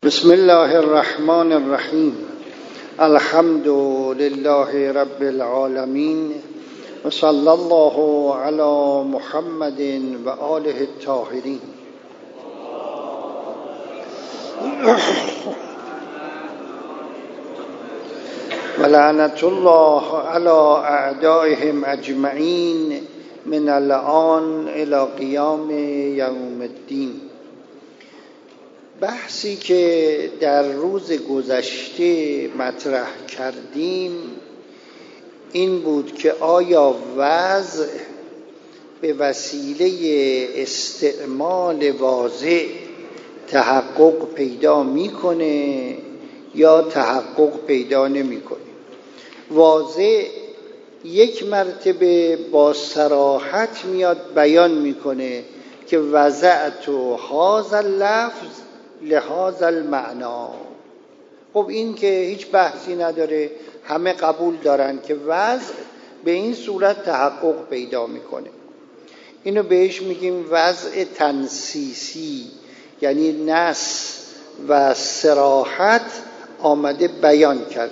بسم الله الرحمن الرحیم. الحمد لله رب العالمین و صلی الله علی محمد و آله الطاهرین. و لعنت الله علی اعدائهم اجمعین من الآن الی قیام یوم الدین. بحثی که در روز گذشته مطرح کردیم این بود که آیا وضع به وسیله استعمال واضح تحقق پیدا میکنه یا تحقق پیدا نمیکنه. واضح یک مرتبه با صراحت میاد بیان میکنه که وضعت هذا اللفظ لهذا المعنا. خب این که هیچ بحثی نداره، همه قبول دارن که وضع به این صورت تحقق پیدا میکنه. اینو بهش میگیم وضع تنصیصی، یعنی نص و صراحت آمده بیان کرده.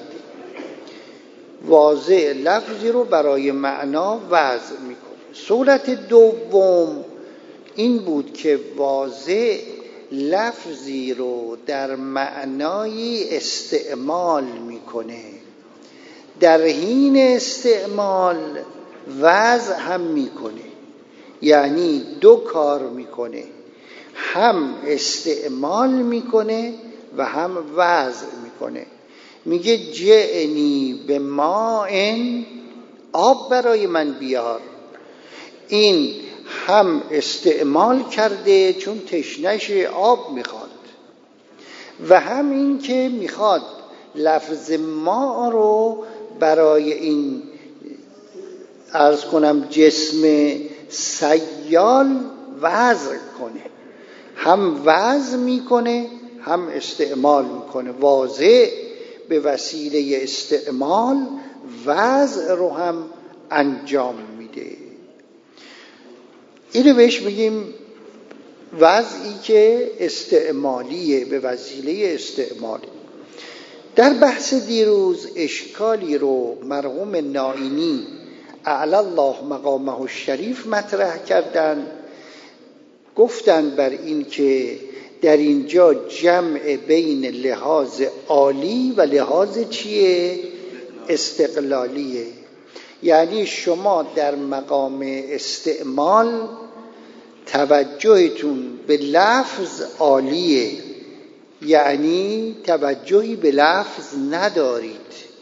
واضع لفظی رو برای معنا وضع میکنه. صورت دوم این بود که واضع لفظی رو در معنای استعمال میکنه، در حین استعمال وضع هم میکنه، یعنی دو کار میکنه، هم استعمال میکنه و هم وضع میکنه. میگه جئنی به ماء، آب برای من بیار. این هم استعمال کرده چون تشنش آب میخواد و هم این که میخواد لفظ ما رو برای این عرض کنم جسم سیال وضع کنه، هم وضع میکنه هم استعمال میکنه. واضع به وسیله استعمال وضع رو هم انجام میده. اینو بهش میگیم وضعی که استعمالیه، به وسیله استعمالی. در بحث دیروز اشکالی رو مرحوم نائینی اعلی الله مقامه الشریف مطرح کردن. گفتن بر این که در اینجا جمع بین لحاظ عالی و لحاظ چیه؟ استقلالیه. یعنی شما در مقام استعمال توجهتون به لفظ عالیه، یعنی توجهی به لفظ ندارید.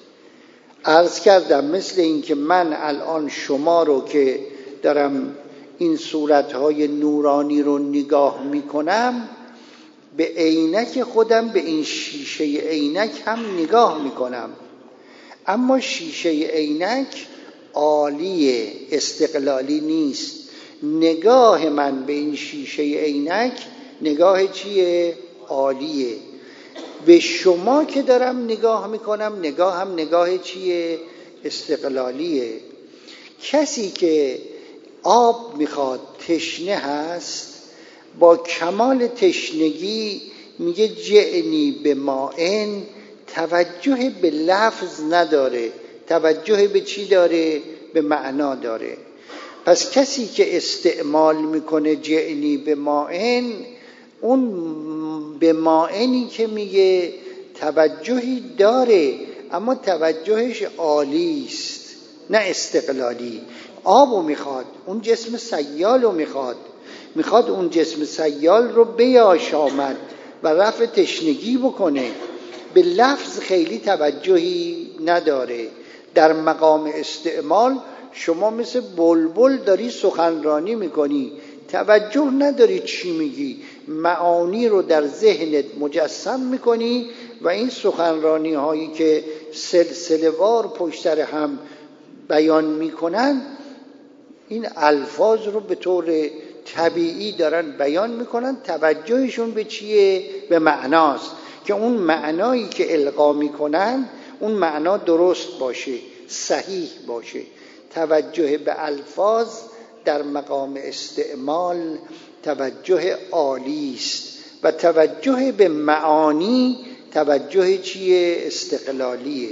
عرض کردم مثل این که من الان شما رو که دارم این صورتهای نورانی رو نگاه میکنم، به عینک خودم به این شیشه عینک هم نگاه میکنم، اما شیشه عینک عالیه، استقلالی نیست. نگاه من به این شیشه عینک نگاه چیه؟ عالیه. به شما که دارم نگاه میکنم نگاه هم نگاه چیه؟ استقلالیه. کسی که آب میخواد، تشنه هست، با کمال تشنگی میگه جئنی به ماء، توجه به لفظ نداره، توجه به چی داره؟ به معنا داره. پس کسی که استعمال میکنه جئنی به ماء، اون به ماءنی که میگه توجهی داره اما توجهش عالی است نه استقلالی. آبو میخواد، اون جسم سیالو میخواد اون جسم سیال رو بیاشامد و رفع تشنگی بکنه. به لفظ خیلی توجهی نداره. در مقام استعمال شما مثل بلبل داری سخنرانی میکنی، توجه نداری چی میگی، معانی رو در ذهنت مجسم میکنی و این سخنرانی هایی که سلسله وار پشت سر هم بیان میکنن، این الفاظ رو به طور طبیعی دارن بیان میکنن، توجهشون به چیه؟ به معناست که اون معنایی که القا میکنن اون معنا درست باشه، صحیح باشه. توجه به الفاظ در مقام استعمال توجه عالی است و توجه به معانی توجه چیه؟ استقلالیه.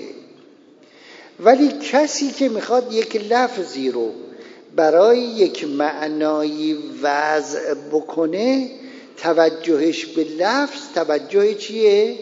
ولی کسی که میخواد یک لفظی رو برای یک معنایی وضع بکنه، توجهش به لفظ توجه چیه؟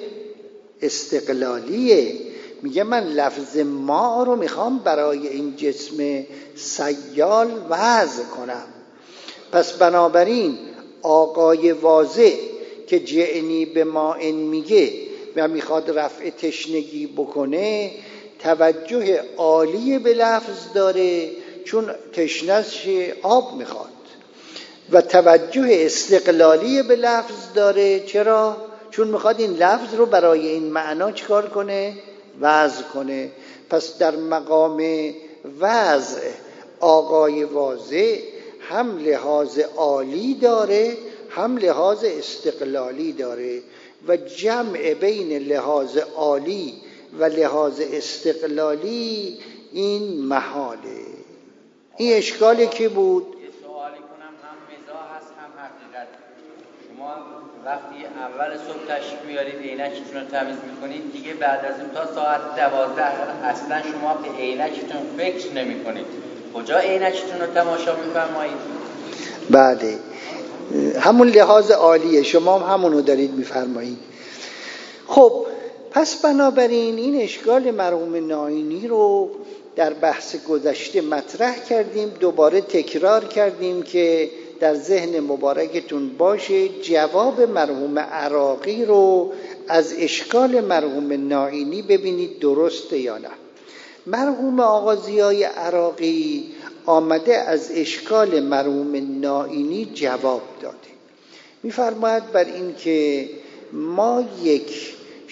استقلالیه. میگه من لفظ ما رو میخوام برای این جسم سیال وضع کنم. پس بنابراین آقای واضح که جعنی به ماء میگه و میخواد رفع تشنگی بکنه، توجه عالی به لفظ داره چون تشنه‌اش آب میخواد، و توجه استقلالی به لفظ داره. چرا؟ چون میخواد این لفظ رو برای این معنا چیکار کنه؟ وضع کنه. پس در مقام وضع آقای واضح هم لحاظ عالی داره هم لحاظ استقلالی داره، و جمع بین لحاظ عالی و لحاظ استقلالی این محاله. این اشکالی که بود. یه سوالی کنم، هم مزاح هست هم حقیقت. شما وقتی اول صبح تشریف میارید عینکتون رو تمیز میکنید، دیگه بعد از اون تا ساعت 12 اصلا شما به عینکتون فکر نمیکنید. کجا عینکتون رو تماشا میفرمایید؟ بله، همون لحاظ عالیه، شما هم همونو دارید میفرمایید. خب پس بنابراین این اشکال مرحوم ناینی رو در بحث گذشته مطرح کردیم، دوباره تکرار کردیم که در ذهن مبارکتون باشه. جواب مرحوم عراقی رو از اشکال مرحوم ناینی ببینید درسته یا نه. مرحوم آقا ضیای عراقی آمده از اشکال مرحوم ناینی جواب داده. می‌فرماید بر این که ما یک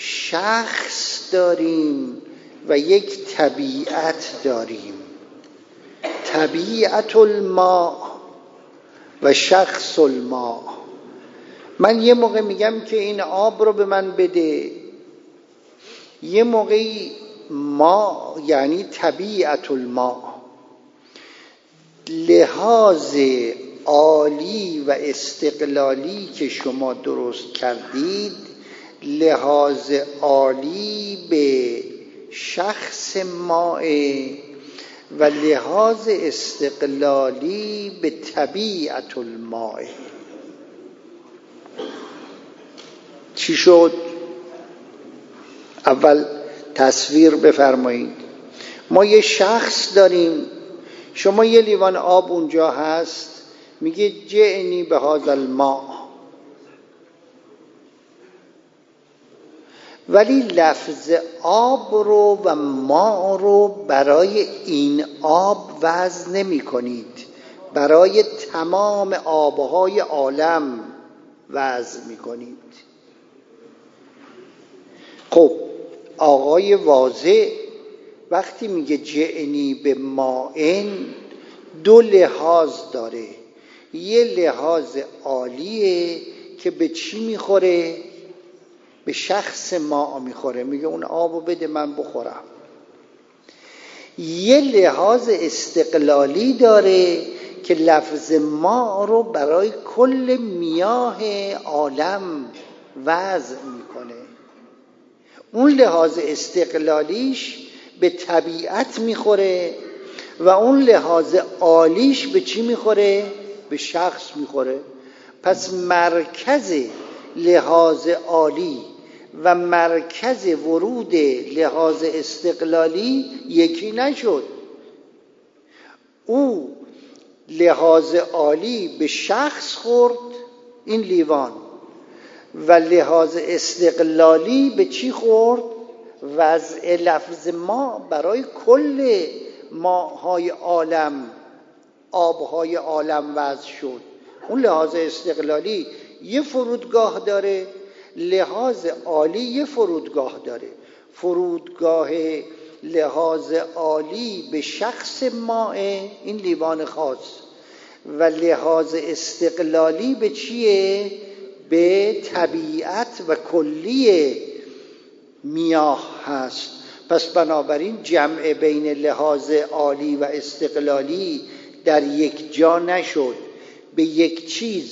شخص داریم و یک طبیعت داریم، طبیعت الماء و شخص الماء. من یه موقع میگم که این آب رو به من بده، یه موقعی ما یعنی طبیعت الماء، لحاظ عالی و استقلالی که شما درست کردید، لحاظ عالی به شخص ماء و لحاظ استقلالی به طبیعت الماء. چی شد؟ اول تصویر بفرمایید. ما یه شخص داریم، شما یه لیوان آب اونجا هست، میگه جعنی به هذا الماء، ولی لفظ آب رو و ماء رو برای این آب وضع نمی کنید، برای تمام آبهای عالم وضع می کنید. خب آقای واضح وقتی میگه جعنی به مائن دو لحاظ داره. یه لحاظ عالیه که به چی میخوره؟ به شخص ما میخوره، میگه اون آبو بده من بخورم. یه لحاظ استقلالی داره که لفظ ما رو برای کل میاه عالم وضع میکنه. اون لحاظ استقلالیش به طبیعت میخوره و اون لحاظ عالیش به چی میخوره؟ به شخص میخوره. پس مرکز لحاظ عالی و مرکز ورود لحاظ استقلالی یکی نشد. او لحاظ عالی به شخص خورد، این لیوان، و لحاظ استقلالی به چی خورد؟ وضع لفظ ما برای کل ماهای عالم، آبهای عالم وضع شد. اون لحاظ استقلالی یه فرودگاه داره، لحاظ عالی یه فرودگاه داره. فرودگاه لحاظ عالی به شخص ماه، این لیوان خاص، و لحاظ استقلالی به چیه؟ به طبیعت و کلی میاه هست. پس بنابراین جمع بین لحاظ عالی و استقلالی در یک جا نشد. به یک چیز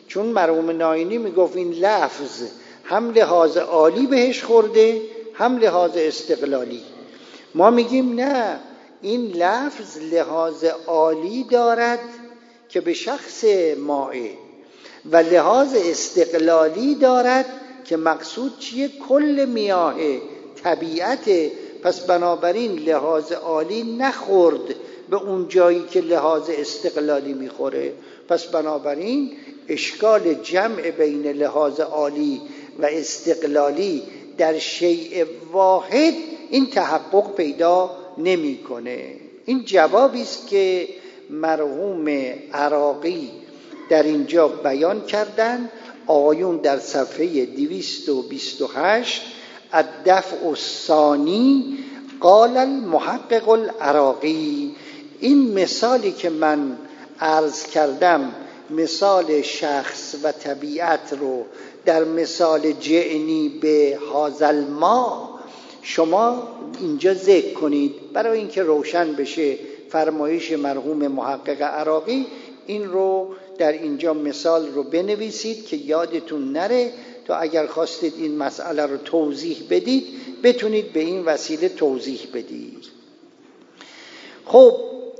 چون مرحوم ناینی میگفت این لفظ هم لحاظ عالی بهش خورده هم لحاظ استقلالی. ما میگیم نه، این لفظ لحاظ عالی دارد که به شخص مائه و لحاظ استقلالی دارد که مقصود چیه؟ کل میاه طبیعت. پس بنابراین لحاظ عالی نخورد به اون جایی که لحاظ استقلالی میخوره. پس بنابراین اشکال جمع بین لحاظ عالی و استقلالی در شیء واحد این تحقق پیدا نمیکنه. این جوابی است که مرحوم عراقی در اینجا بیان کردن. آقایون در صفحه 228 الدفع الثانی قال المحقق العراقی، این مثالی که من عرض کردم، مثال شخص و طبیعت رو در مثال جعنی به هذا ما شما اینجا ذکر کنید برای اینکه روشن بشه فرمایش مرحوم محقق عراقی. این رو در اینجا مثال رو بنویسید که یادتون نره، تا اگر خواستید این مسئله رو توضیح بدید بتونید به این وسیله توضیح بدید. خب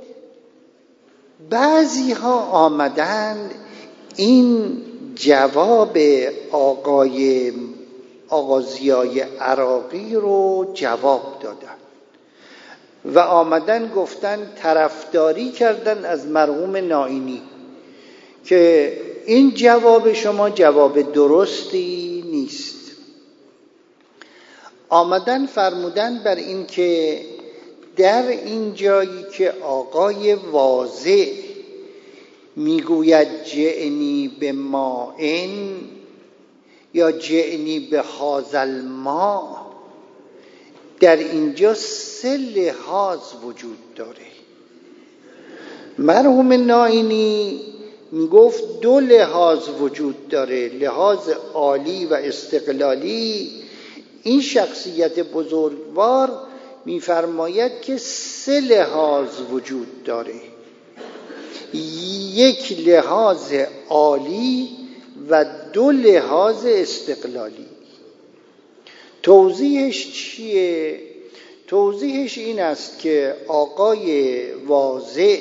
بعضی ها آمدن این جواب آقا ضیای عراقی رو جواب دادن و آمدن گفتن طرفداری کردن از مرحوم ناینی که این جواب شما جواب درستی نیست. آمدن فرمودن بر این که در این جایی که آقای واضع میگوید جعنی به مائن یا جعنی به هذا الماء، در اینجا 3 لحاظ وجود داره. مرحوم ناینی میگفت 2 لحاظ وجود داره، لحاظ عالی و استقلالی. این شخصیت بزرگوار میفرماید که 3 لحاظ وجود داره، 1 لحاظ عالی و 2 لحاظ استقلالی. توضیحش چیه؟ توضیحش این است که آقای واضع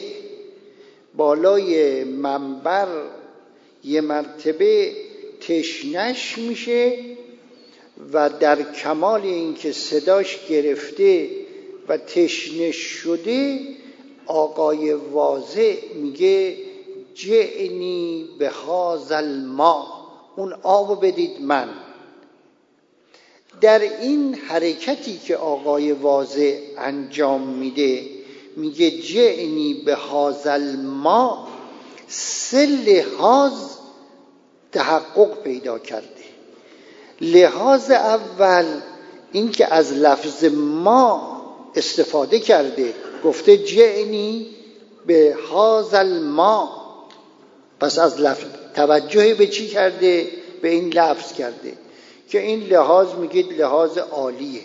بالای منبر یه مرتبه تشنش میشه و در کمال اینکه صداش گرفته و تشنش شده آقای واضع میگه جعنی به هذا الماء، اون آبو بدید من. در این حرکتی که آقای واضع انجام میده میگه جعنی به هذا الماء، 3 لحاظ تحقق پیدا کرده. لحاظ اول این که از لفظ ما استفاده کرده، گفته جعنی به هذا الماء، پس از لفظ توجه به چی کرده؟ به این لفظ کرده که این لحاظ میگید لحاظ عالیه.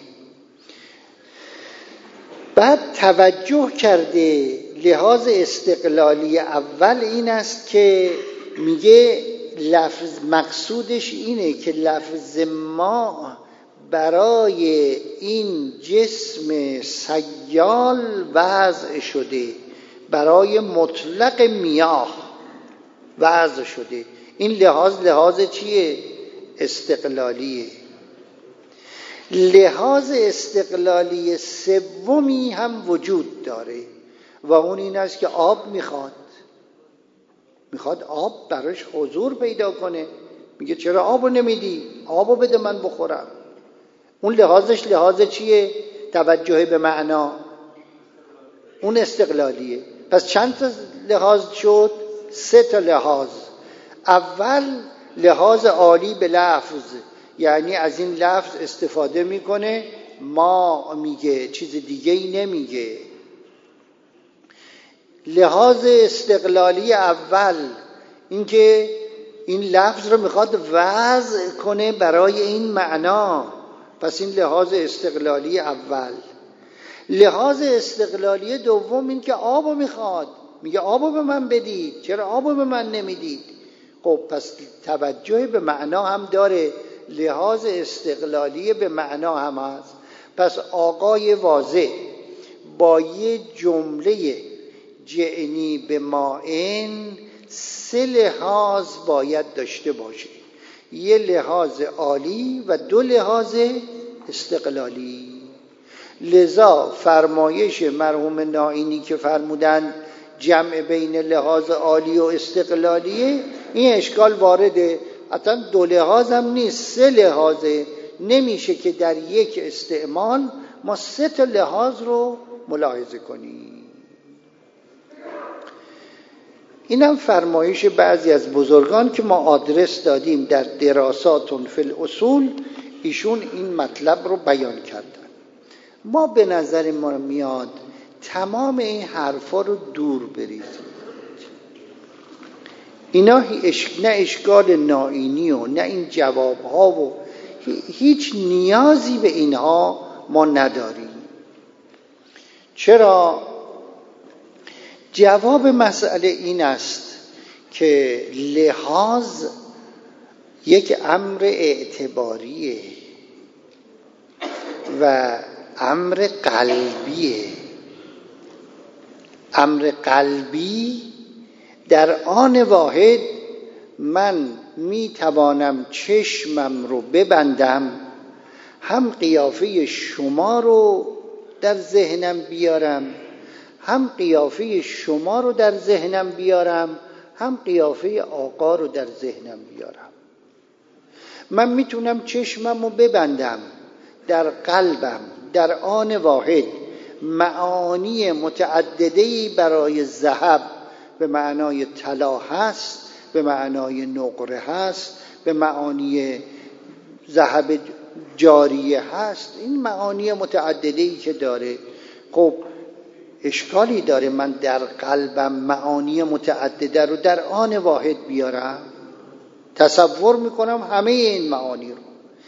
بعد توجه کرده لحاظ استقلالی اول این است که میگه لفظ مقصودش اینه که لفظ ما برای این جسم سیال وضع شده، برای مطلق میاه وضع شده. این لحاظ چیه؟ استقلالیه. لحاظ استقلالی سومی هم وجود داره و اون این است که آب میخواد آب براش حضور پیدا کنه. میگه چرا آبو نمیدی؟ آبو بده من بخورم. اون لحاظش لحاظ چیه؟ توجه به معنا، اون استقلالیه. پس چند تا لحاظ شد؟ 3 تا لحاظ. اول لحاظ عالی به لفظ، یعنی از این لفظ استفاده میکنه، ما میگه، چیز دیگه ای نمیگه. لحاظ استقلالی اول این که این لفظ رو میخواد وضع کنه برای این معنا، پس این لحاظ استقلالی اول. لحاظ استقلالی دوم این که آبو میخواد، میگه آبو به من بدید، چرا آبو به من نمیدید؟ خب پس توجه به معنا هم داره، لحاظ استقلالی به معنا هم هست. پس آقای واضح با یه جمله جعنی به مائن 3 لحاظ باید داشته باشه، یه لحاظ عالی و 2 لحاظ استقلالی. لذا فرمایش مرحوم نائینی که فرمودن جمع بین لحاظ عالی و استقلالیه، این اشکال وارده. اصلا 2 لحاظ هم نیست، 3 لحاظه. نمیشه که در یک استعمال ما 3 تا لحاظ رو ملاحظه کنیم. اینم فرمایش بعضی از بزرگان که ما آدرس دادیم در دراساتون فی الاصول، ایشون این مطلب رو بیان کردن. ما به نظر ما میاد تمام این حرفا رو دور بریزیم. اینا نه اشکال نائینی و نه این جوابها و هیچ نیازی به اینها ما نداریم. چرا؟ جواب مسئله این است که لحاظ یک امر اعتباریه و امر قلبیه. امر قلبی در آن واحد من می توانم چشمم رو ببندم، هم قیافه شما رو در ذهنم بیارم، هم قیافه شما رو در ذهنم بیارم، هم قیافه آقا رو در ذهنم بیارم. من میتونم چشمم رو ببندم، در قلبم در آن واحد معانی متعدده‌ای برای ذهب به معنای طلا هست، به معنای نقره هست، به معنی ذهب جاریه هست. این معانی متعدده‌ای که داره، خب اشکالی داره من در قلبم معانی متعدده رو در آن واحد بیارم؟ تصور میکنم همه این معانی رو.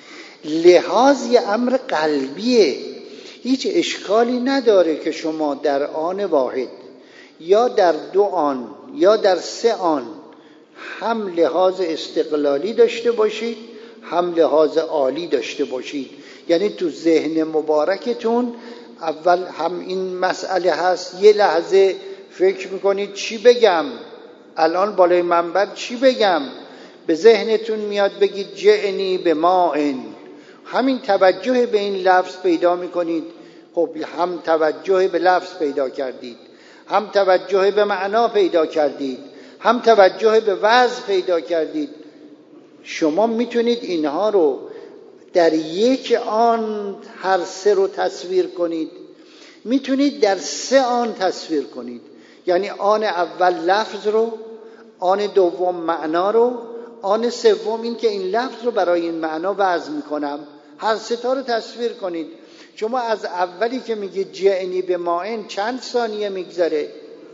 لحاظ یه امر قلبیه، هیچ اشکالی نداره که شما در آن واحد یا در 2 آن یا در 3 آن هم لحاظ استقلالی داشته باشید، هم لحاظ عالی داشته باشید. یعنی تو ذهن مبارکتون اول هم این مسئله هست، یه لحظه فکر میکنید چی بگم، الان بالای منبر چی بگم، به ذهنتون میاد بگید جعنی به مائن، همین توجه به این لفظ پیدا میکنید. خب هم توجه به لفظ پیدا کردید، هم توجه به معنا پیدا کردید، هم توجه به وضع پیدا کردید. شما میتونید اینها رو در یک آن هر 3 رو تصویر کنید، میتونید در 3 آن تصویر کنید. یعنی آن اول لفظ رو، آن دوم معنا رو، آن سوم این که این لفظ رو برای این معنا وضع میکنم. هر 3 تا رو تصویر کنید. شما از اولی که میگه جعنی به مائن چند ثانیه میگذره؟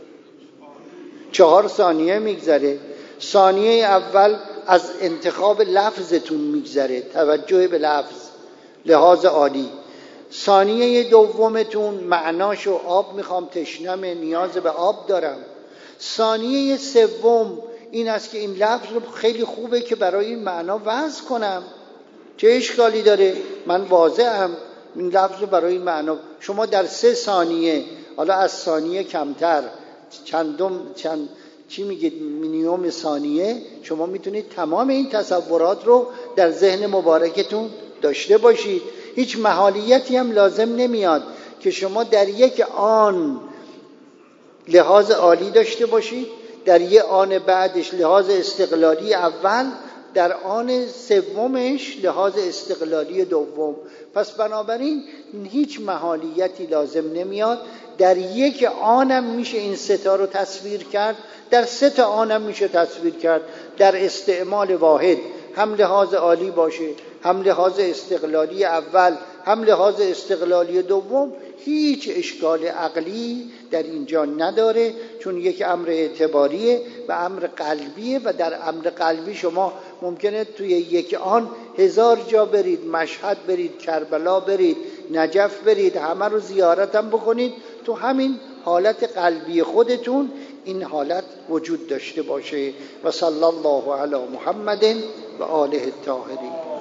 4 ثانیه میگذره. ثانیه اول از انتخاب لفظتون میگذره، توجه به لفظ، لحاظ عالی. ثانیه دومتون معناشو، آب میخوام، تشنمه، نیاز به آب دارم. ثانیه سوم این است که این لفظ رو خیلی خوبه که برای این معنا وضع کنم. چه اشکالی داره؟ من واضحم، این لفظ رو برای این معنا. شما در 3 ثانیه، حالا از ثانیه کمتر، چی میگید، مینیمم ثانیه، شما میتونید تمام این تصورات رو در ذهن مبارکتون داشته باشید. هیچ محالیتی هم لازم نمیاد که شما در یک آن لحاظ عالی داشته باشید، در یک آن بعدش لحاظ استقلالی اول، در آن سومش لحاظ استقلالی دوم. پس بنابراین هیچ محالیتی لازم نمیاد. در یک آنم میشه این 3 تا رو تصویر کرد، در 3 تا آنم میشه تصویر کرد. در استعمال واحد هم لحاظ عالی باشه، هم لحاظ استقلالی اول، هم لحاظ استقلالی دوم، هیچ اشکال عقلی در اینجا نداره، چون یک امر اعتباریه و امر قلبیه. و در امر قلبی شما ممکنه توی یک آن 1000 جا برید، مشهد برید، کربلا برید، نجف برید، همه رو زیارت هم بکنید. تو همین حالت قلبی خودتون این حالت وجود داشته باشه. و صلی الله علی محمد و آله الطاهرین.